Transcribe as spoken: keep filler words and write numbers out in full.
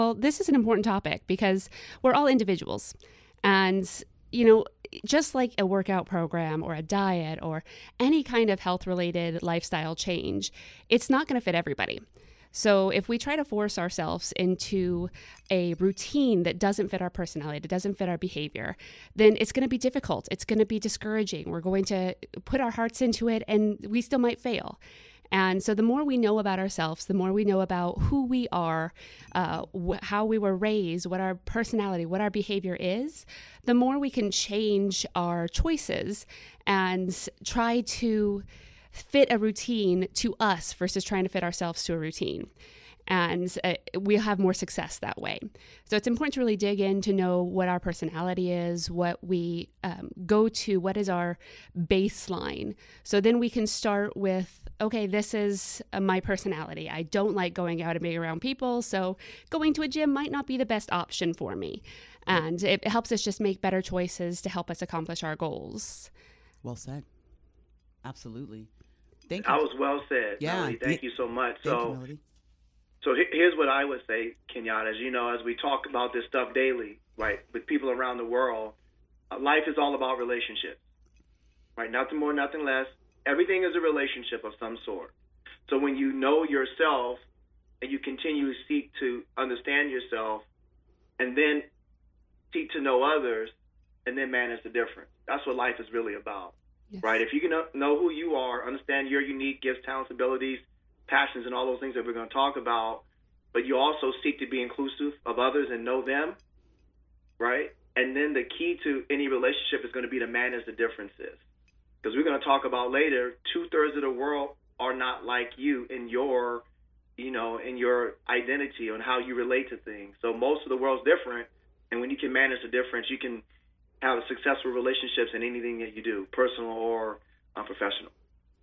Well, this is an important topic because we're all individuals. And, you know, just like a workout program or a diet or any kind of health related lifestyle change, it's not going to fit everybody. So if we try to force ourselves into a routine that doesn't fit our personality, that doesn't fit our behavior, then it's going to be difficult. It's going to be discouraging. We're going to put our hearts into it and we still might fail. And so the more we know about ourselves, the more we know about who we are, uh, wh- how we were raised, what our personality, what our behavior is, the more we can change our choices and try to fit a routine to us versus trying to fit ourselves to a routine. And uh, we'll have more success that way. So it's important to really dig in to know what our personality is, what we um, go to, what is our baseline. So then we can start with, okay, this is uh, my personality. I don't like going out and being around people, so going to a gym might not be the best option for me. And it helps us just make better choices to help us accomplish our goals. Well said. Absolutely. Thank That you. was well said, Yeah. Melody. Thank Yeah. you so much. Thank so, you, Melody. so he- here's what I would say, Kenyatta. As you know, as we talk about this stuff daily, right, with people around the world, uh, life is all about relationships, right? Nothing more, nothing less. Everything is a relationship of some sort. So when you know yourself and you continue to seek to understand yourself and then seek to know others and then manage the difference, that's what life is really about. Yes. Right? If you can know who you are, understand your unique gifts, talents, abilities, passions, and all those things that we're going to talk about, but you also seek to be inclusive of others and know them, right? And then the key to any relationship is going to be to manage the differences. Because we're going to talk about later, two-thirds of the world are not like you in your, you know, in your identity and how you relate to things. So most of the world's different, and when you can manage the difference, you can have successful relationships in anything that you do, personal or uh, professional.